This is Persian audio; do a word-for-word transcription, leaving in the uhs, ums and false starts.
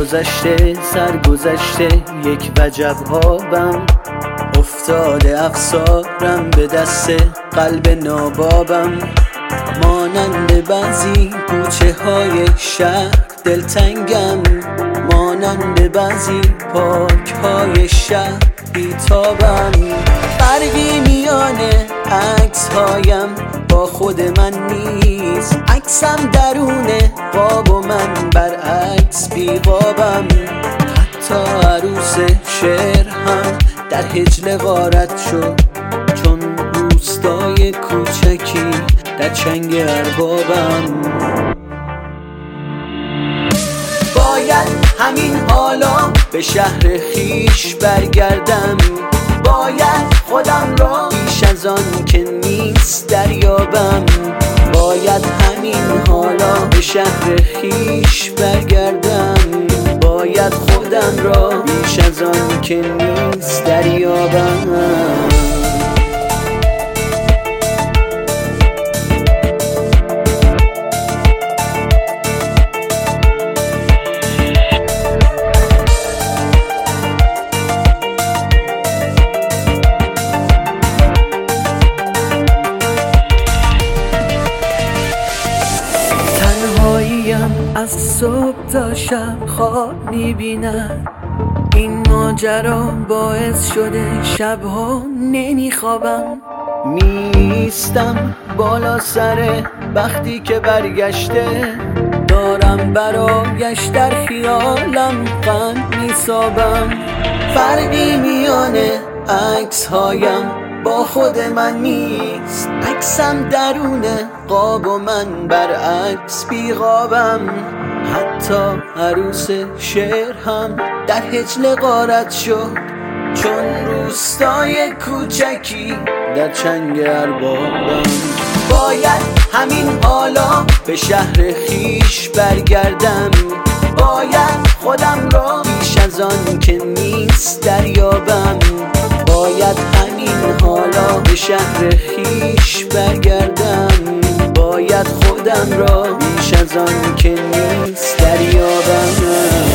گذشته سرگذشته یک وجب آبم، افتاده افسارم به دست قلب نابابم. مانند بعضی کوچه های شهر دلتنگم، مانند بعضی پارک های شهر بیتابم. فرقی میان عکس هایم با خود من نیست، عکسم درونه قاب و من برعکس بیقابم. حتی عروس شعر هم در هجل غارت شد، چون روستای کوچکی در چنگ اربابم. باید همین حالا به شهر خیش برگردم، باید خودم را بیش از آن که نیست دریابم. باید همین حالا به شهر خیش برگردم، باید خودم را بیش از آن که نیست دریابم. از صبح تا شب خواب میبینم، این ماجرا باعث شده شبها نمیخوابم. میستم بالا سر وقتی که برگشته، دارم برایش در خیالم قند میسابم. فرقی میان عکس هایم با خود من نیست، عکسم درونه قاب و من برعکس بیقابم. حتی عروس شعر هم در هجل غارت شد، چون روستای کوچکی در چنگ اربابم. باید همین حالا به شهر خیش برگردم، باید خودم را بیش از آن که نیست دریابم. باید همین حالا به شهر خیش برگردم، باید خودم را بیش از آن که نیست دریابم.